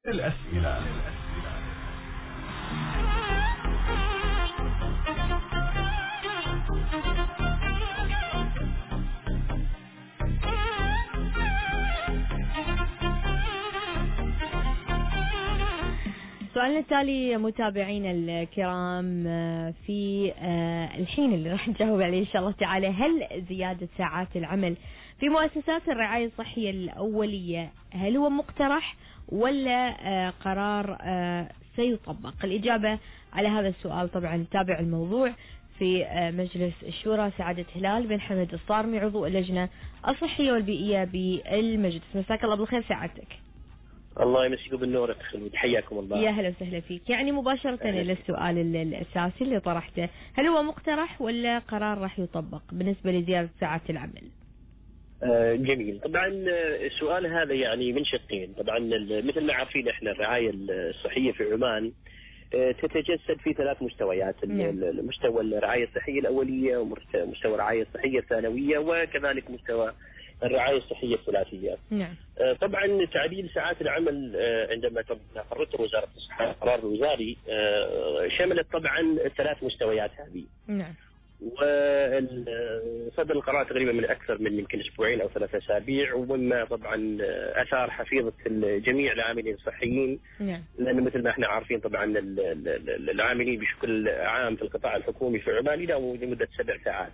الأسئلة. سؤالنا التالي متابعينا الكرام، في الحين اللي راح نجاوب عليه إن شاء الله تعالى: هل زيادة ساعات العمل في مؤسسات الرعاية الصحية الأولية هل هو مقترح ولا قرار سيطبق؟ الإجابة على هذا السؤال طبعا تابع الموضوع في مجلس الشورى سعادة هلال بن حمد الصارمي عضو اللجنة الصحية والبيئية بالمجلس. مساك الله بالخير سعادتك. الله يمسيكم بالنور يا خلود، حياكم الله. يا هلا وسهلا فيك. يعني مباشرة إلى السؤال الأساسي اللي طرحته: هل هو مقترح ولا قرار راح يطبق بالنسبة لزيادة ساعات العمل؟ جميل. طبعا السؤال هذا يعني من شقين. طبعا مثل ما عارفين احنا الرعاية الصحية في عمان تتجسد في 3 مستويات. مستوى الرعاية الصحية الأولية، ومستوى الرعاية الصحية الثانوية، وكذلك مستوى الرعاية الصحية الثلاثية. نعم. طبعا تعديل ساعات العمل عندما قررت وزارة الصحة القرار الوزاري شملت طبعا 3 مستويات هذه. نعم. وصدر القرار تقريبا من أكثر من يمكن أسبوعين أو 3 أسابيع، ومما طبعا أثار حفيظة جميع العاملين الصحيين. نعم. لأنه مثل ما احنا عارفين طبعا العاملين بشكل عام في القطاع الحكومي في عمان يداوموا لمدة 7 ساعات.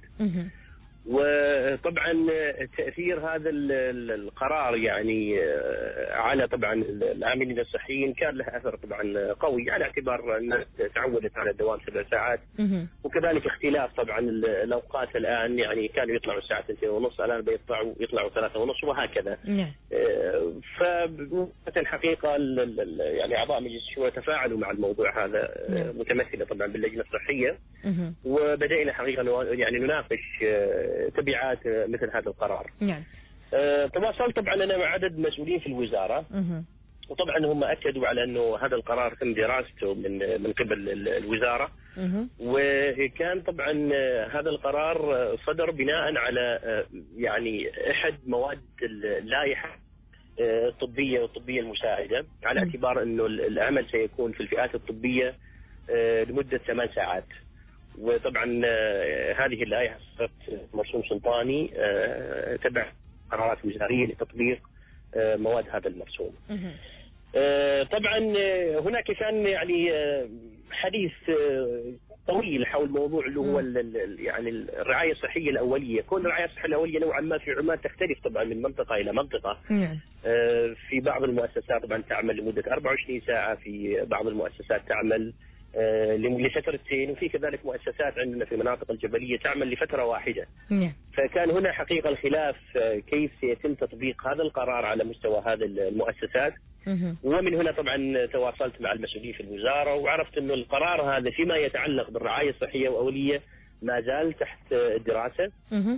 وطبعا تأثير هذا القرار يعني على طبعا العاملين الصحيين كان له أثر طبعا قوي، على اعتبار الناس تعودت على الدوام 7 ساعات. وكذلك اختلاف طبعا الأوقات الآن، يعني كانوا يطلعوا الساعة 2:30، الآن يطلعوا 3:30 وهكذا. فالحقيقة يعني أعضاء مجلس الشورى تفاعلوا مع الموضوع هذا، متمثلة طبعا باللجنة الصحية، وبدأنا حقيقة يعني نناقش تبعات مثل هذا القرار. نعم. تواصلت طبعا أنا مع عدد مسؤولين في الوزارة، وطبعا هم أكدوا على أنه هذا القرار تم دراسته من قبل الوزارة. وكان طبعا هذا القرار صدر بناء على يعني أحد مواد اللائحة الطبية والطبية المساعدة، على اعتبار أنه العمل سيكون في الفئات الطبية لمدة 8 ساعات. وطبعا هذه اللائحة صارت مرسوم سلطاني تبع قرارات وزارية لتطبيق مواد هذا المرسوم. طبعا هناك كان يعني حديث طويل حول موضوع اللي هو يعني الرعاية الصحية الأولية. كون الرعاية الصحية الأولية نوعا ما في عمان تختلف طبعا من منطقة إلى منطقة. في بعض المؤسسات طبعا تعمل لمدة 24 ساعة، في بعض المؤسسات تعمل لفترتين، وفي كذلك مؤسسات عندنا في المناطق الجبلية تعمل لفترة واحدة. فكان هنا حقيقة الخلاف كيف سيتم تطبيق هذا القرار على مستوى هذه المؤسسات. ومن هنا طبعا تواصلت مع المسؤولين في الوزارة، وعرفت أنه القرار هذا فيما يتعلق بالرعاية الصحية والأولية ما زال تحت الدراسة،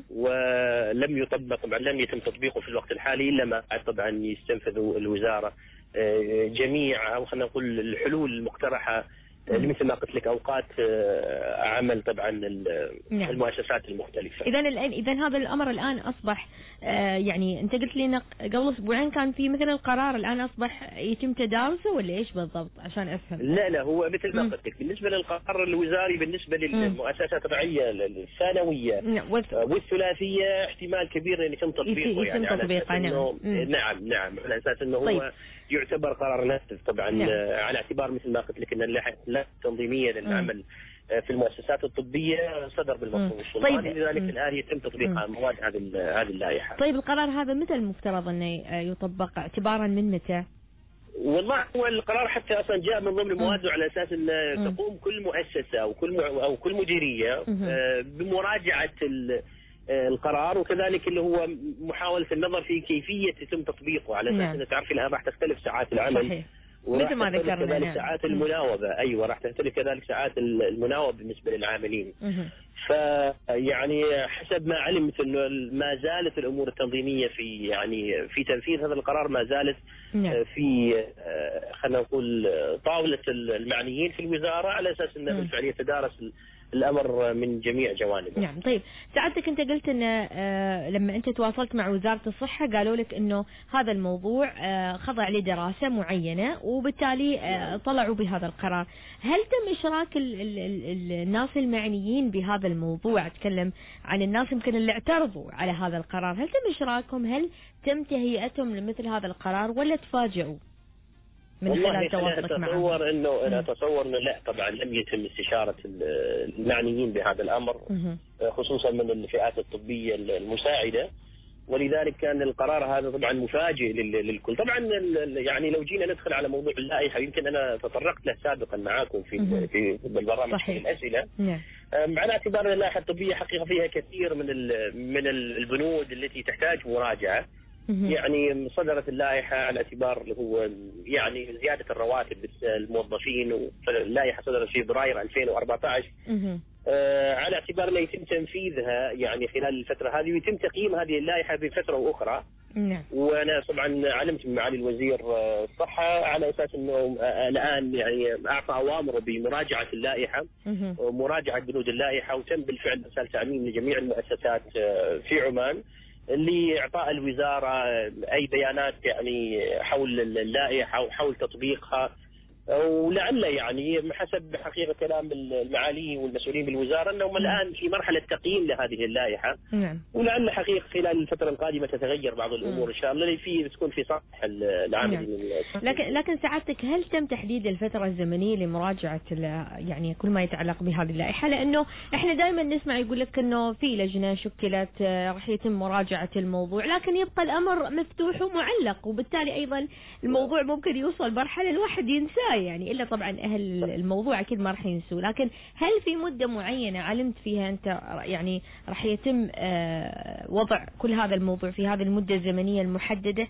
ولم يطبق طبعا، لم يتم تطبيقه في الوقت الحالي إلا ما طبعا يستنفذ الوزارة جميع، أو خلينا نقول الحلول المقترحة مثل ما قلت لك أوقات عمل طبعا المؤسسات المختلفة. إذا هذا الأمر الآن أصبح يعني أنت قلت لي قبل أسبوعين كان في مثل القرار، الآن أصبح يتم تدارسه ولا إيش بالضبط عشان أفهم؟ لا هو مثل ما قلت لك بالنسبة للقرار الوزاري بالنسبة للمؤسسات الرعاية الثانوية والثلاثية احتمال كبير أن يتم تطبيقه، يعني على أساس أنه نعم على أساس أنه هو يعتبر قرار نافذ طبعا. على اعتبار مثل ما قلت لك أن اللائحة تنظيمية للعمل في المؤسسات الطبية صدر بالمرسوم السلطاني، لذلك الآن يتم تطبيق مواد هذه اللائحة. طيب القرار هذا متى المفترض أنه يطبق، اعتبارا من متى؟ والله هو القرار حتى أصلا جاء من ضمن مواده على أساس أن تقوم كل مؤسسة أو كل مديرية بمراجعة القرار، وكذلك اللي هو محاولة النظر في كيفية يتم تطبيقه، على أساس أن تعرفين الآن راح تختلف ساعات العمل. صحيح. مثل ما ذكرنا كذلك ساعات المناوبة. أيوة راح تختلف كذلك ساعات المناوبة بالنسبة للعاملين. فيعني حسب ما علمت إنه ما زالت الأمور التنظيمية في تنفيذ هذا القرار ما زالت في خلينا نقول طاولة المعنيين في الوزارة، على أساس أنه بالفعل يتدارس الامر من جميع جوانبه. نعم. طيب سعادتك انت قلت ان لما انت تواصلت مع وزارة الصحة قالوا لك انه هذا الموضوع خضع لدراسة معينة وبالتالي طلعوا بهذا القرار. هل تم اشراك الناس المعنيين بهذا الموضوع؟ اتكلم عن الناس يمكن اللي اعترضوا على هذا القرار، هل تم اشراكهم؟ هل تم تهيئتهم لمثل هذا القرار ولا تفاجئوا من خلال تواصلك معهم؟ انا اتصور انه لا طبعا لم يتم استشارة المعنيين بهذا الامر، خصوصا من الفئات الطبية المساعدة، ولذلك كان القرار هذا طبعا مفاجئ للكل. طبعا يعني لو جينا ندخل على موضوع اللائحة، يمكن انا تطرقت له سابقا معاكم في البرنامج في الاسئلة، على اعتبار اللائحة الطبية حقيقة فيها كثير من البنود التي تحتاج مراجعة. يعني صدرت اللائحة على اعتبار اللي هو يعني زيادة الرواتب للموظفين، واللائحة صدرت في فبراير 2014 على اعتبار انه يتم تنفيذها يعني خلال الفترة هذه، ويتم تقييم هذه اللائحة بفترة واخرى. وانا طبعا علمت من معالي الوزير الصحة على اساس انه الان يعني اعطى اوامره بمراجعة اللائحة ومراجعة بنود اللائحة، وتم بالفعل ارسال تعميم لجميع المؤسسات في عمان لإعطاء الوزارة أي بيانات يعني حول اللائحة وحول تطبيقها، ولعل يعني حسب حقيقة كلام المعالي والمسؤولين بالوزارة أنهم الآن في مرحلة تقييم لهذه اللائحة. ولعل حقيقة خلال الفترة القادمة تتغير بعض الأمور إن شاء الله اللي تكون في صالح العاملين. لكن سعادتك هل تم تحديد الفترة الزمنية لمراجعة يعني كل ما يتعلق بهذه اللائحة؟ لأنه إحنا دائما نسمع يقول لك إنه في لجنة شكلت راح يتم مراجعة الموضوع، لكن يبقى الأمر مفتوح ومعلق، وبالتالي أيضا الموضوع ممكن يوصل مرحلة الواحد ينساه يعني، إلا طبعا أهل الموضوع أكيد ما راح ينسوه. لكن هل في مدة معينة علمت فيها أنت يعني راح يتم وضع كل هذا الموضوع في هذه المدة الزمنية المحددة؟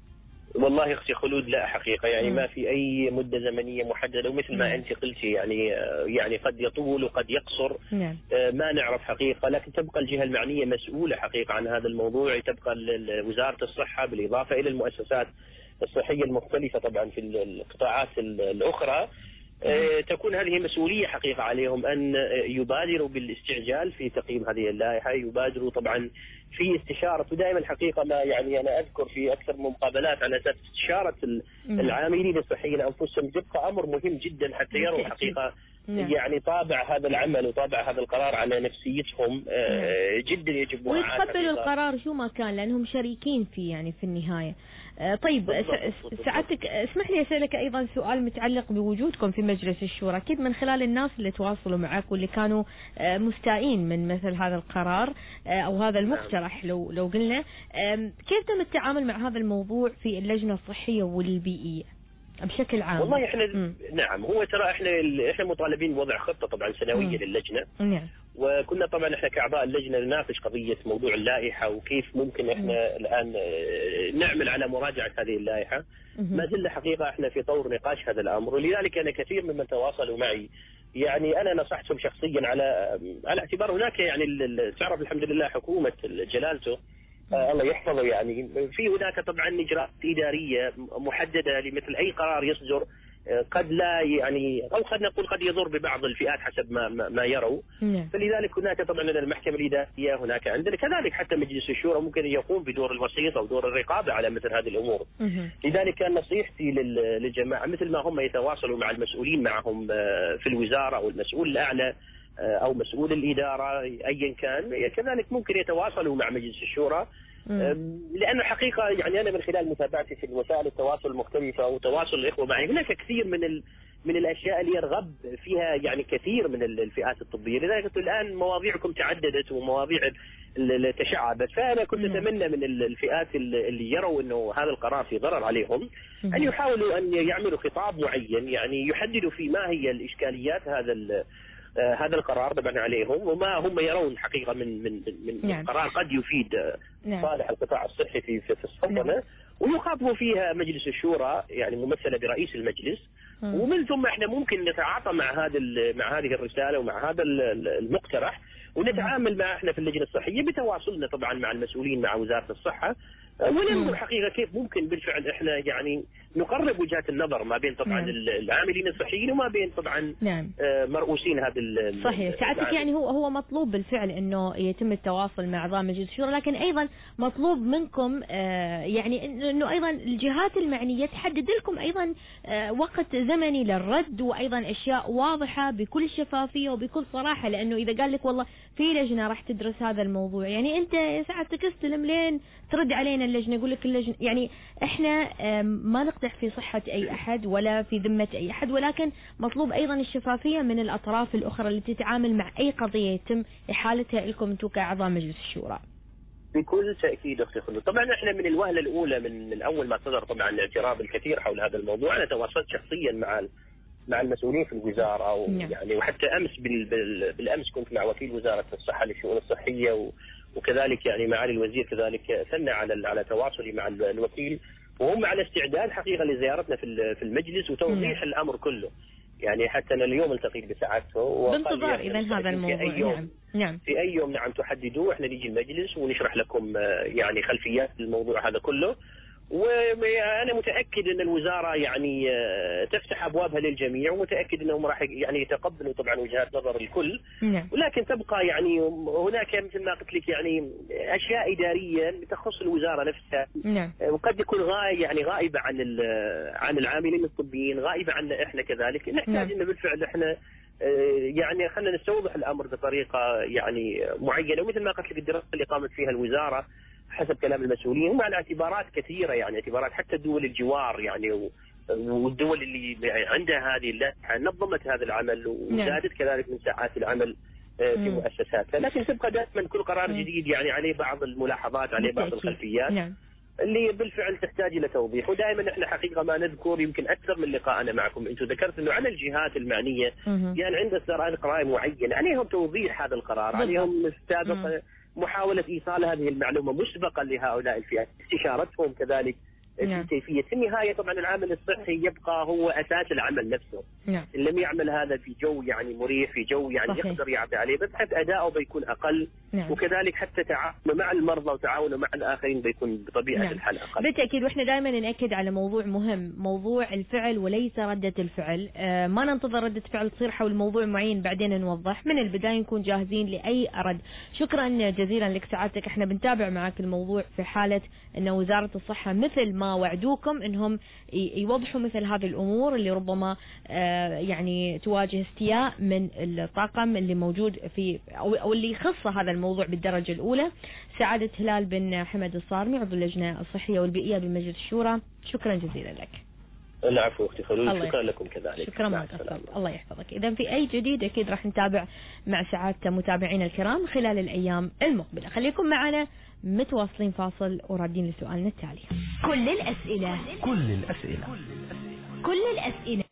والله اختي خلود لا حقيقة يعني ما في اي مدة زمنية محددة، ومثل ما انت قلتي يعني قد يطول وقد يقصر. ما نعرف حقيقة، لكن تبقى الجهة المعنية مسؤولة حقيقة عن هذا الموضوع، تبقى وزارة الصحة بالإضافة إلى المؤسسات الصحية المختلفة طبعا في القطاعات الأخرى. تكون هذه مسؤولية حقيقة عليهم أن يبادروا بالاستعجال في تقييم هذه اللائحة، يبادروا طبعا في استشارة، ودائما حقيقة ما يعني أنا أذكر في أكثر من مقابلات على أساس استشارة العاملين الصحيين أنفسهم تبقى أمر مهم جدا حتى يروا حقيقة يعني طابع هذا العمل وطابع هذا القرار على نفسيتهم. جدا يجب ويتقبلوا القرار شو ما كان لأنهم شريكين فيه يعني في النهاية. طيب سعادتك اسمح لي أسألك أيضا سؤال متعلق بوجودكم في مجلس الشورى، أكيد من خلال الناس اللي تواصلوا معك واللي كانوا مستائين من مثل هذا القرار أو هذا المقترح لو قلنا، كيف تم التعامل مع هذا الموضوع في اللجنة الصحية والبيئية بشكل عام؟ والله احنا نعم، هو ترى احنا مطالبين بوضع خطة طبعا سنوية للجنة. وكنا طبعا احنا كأعضاء اللجنة نناقش قضية موضوع اللائحة وكيف ممكن احنا الآن نعمل على مراجعة هذه اللائحة. ما زلنا حقيقة احنا في طور نقاش هذا الأمر، ولذلك أنا كثير ممن تواصلوا معي يعني أنا نصحتهم شخصيا على اعتبار هناك يعني تعرف الحمد لله حكومة جلالته الله يحفظه يعني في هناك طبعا إجراءات إدارية محددة لمثل أي قرار يصدر قد لا يعني أو قد نقول قد يضر ببعض الفئات حسب ما يروا. فلذلك هناك طبعا المحكمة الإدارية، هناك عندنا كذلك حتى مجلس الشورى ممكن يقوم بدور الوسيط أو دور الرقابة على مثل هذه الأمور. لذلك كان نصيحتي للجماعة مثل ما هم يتواصلوا مع المسؤولين معهم في الوزارة أو المسؤول الأعلى أو مسؤول الإدارة أيا كان، كذلك ممكن يتواصلوا مع مجلس الشورى. لأن الحقيقة يعني أنا من خلال متابعتي في وسائل التواصل المختلفة وتواصل الإخوة معي هناك كثير من الأشياء اللي يرغب فيها يعني كثير من الفئات الطبية. لذلك الآن مواضيعكم تعددت ومواضيع تشعبت، فأنا كنت أتمنى من الفئات اللي يروا أنه هذا القرار في ضرر عليهم أن يحاولوا أن يعملوا خطاب معين يعني يحددوا في ما هي الإشكاليات هذا القرار طبعا عليهم، وما هم يرون حقيقة من قرار قد يفيد صالح القطاع الصحي في السلطنة، ويخاطبوا فيها مجلس الشورى يعني ممثلة برئيس المجلس. ومن ثم احنا ممكن نتعاطى مع هذه الرسالة ومع هذا المقترح، ونتعامل مع احنا في اللجنة الصحية بتواصلنا طبعا مع المسؤولين مع وزارة الصحة وننظر حقيقة كيف ممكن بالفعل احنا يعني نقرب وجهات النظر ما بين طبعا العاملين الصحيين وما بين طبعا مرؤوسين هذا صحيح. سعادتك يعني هو مطلوب بالفعل انه يتم التواصل مع اعضاء مجلس الشورى، لكن ايضا مطلوب منكم يعني انه ايضا الجهات المعنية تحدد لكم ايضا وقت زمني للرد، وايضا اشياء واضحة بكل شفافية وبكل صراحة، لانه اذا قال لك والله في لجنة راح تدرس هذا الموضوع، يعني انت سعادتك استلم لين ترد علينا اللجنة. يقول لك اللجنة يعني احنا ما نقدح في صحة اي احد ولا في ذمة اي احد، ولكن مطلوب ايضا الشفافية من الاطراف الاخرى اللي تتعامل مع اي قضية يتم احالتها لكم انتم كاعضاء مجلس الشورى. بكل تأكيد أختي خلود. طبعا احنا من الوهلة الأولى من أول ما صدر طبعا الاعتراف الكثير حول هذا الموضوع، أنا تواصلت شخصيا مع المسؤولين في الوزارة يعني، وحتى أمس بالأمس كنت مع وكيل وزارة الصحة للشؤون الصحية، وكذلك يعني معالي الوزير كذلك ثنى على تواصلي مع الوكيل، وهم على استعداد حقيقة لزيارتنا في المجلس وتوضيح الأمر كله. يعني حتى أنا اليوم التقيت بساعته بانتظار إذا هذا الموضوع. نعم في أي يوم تحددوه احنا نيجي المجلس ونشرح لكم يعني خلفيات الموضوع هذا كله، وأنا متأكد أن الوزارة يعني تفتح أبوابها للجميع، ومتأكد أنهم راح يعني يتقبلوا طبعا وجهات نظر الكل. ولكن تبقى يعني هناك مثل ما قلت لك يعني أشياء إدارية تخص الوزارة نفسها، وقد يكون غائبة عن العاملين الطبيين، غائبة عنا إحنا كذلك. نحتاج أن بالفعل إحنا يعني خلينا نستوضح الأمر بطريقة يعني معينة، ومثل ما قلت لك الدراسة اللي قامت فيها الوزارة حسب كلام المسؤولين هم على اعتبارات كثيرة، يعني اعتبارات حتى دول الجوار يعني والدول اللي عندها هذه اللائحة نظمت هذا العمل وزادت كذلك من ساعات العمل في مؤسساتها، لكن تبقى دائما كل قرار جديد يعني عليه بعض الملاحظات، عليه بعض الخلفيات اللي بالفعل تحتاج الى توضيح. ودائما احنا حقيقه ما نذكر يمكن اكثر من لقاءنا معكم انتم ذكرت انه على الجهات المعنيه يعني عند اصدار قرار معين عليهم توضيح هذا القرار، عليهم محاولة إيصال هذه المعلومة مسبقا لهؤلاء الفئات، استشارتهم كذلك في كيفية. في النهاية طبعا العامل الصحي يبقى هو أساس العمل نفسه. إن لم يعمل هذا في جو يعني مريح، في جو يعني يقدر يعطي عليه، بس حتى أداؤه بيكون أقل. وكذلك حتى تعاونه مع المرضى وتعاونه مع الآخرين بيكون بطبيعة الحال أقل. بالتأكيد. وإحنا دائما نأكد على موضوع مهم، موضوع الفعل وليس ردة الفعل. ما ننتظر ردة فعل تصير حول موضوع معين بعدين نوضح، من البداية نكون جاهزين لأي رد. شكرا جزيلا لك سعادتك. إحنا بنتابع معك الموضوع في حالة أن وزارة الصحة مثل ما وعدوكم انهم يوضحوا مثل هذه الامور اللي ربما يعني تواجه استياء من الطاقم اللي موجود في او اللي يخص هذا الموضوع بالدرجة الاولى. سعادة هلال بن حمد الصارمي عضو اللجنة الصحية والبيئية بمجلس الشورى، شكرا جزيلا لك. العفو اختي خلود، شكرا لكم كذلك. شكرا ما قصرت، الله يحفظك. اذا في اي جديد اكيد راح نتابع مع سعادة متابعينا الكرام خلال الايام المقبلة. خليكم معنا متواصلين فاصل ورادين لسؤالنا التالي. كل الأسئلة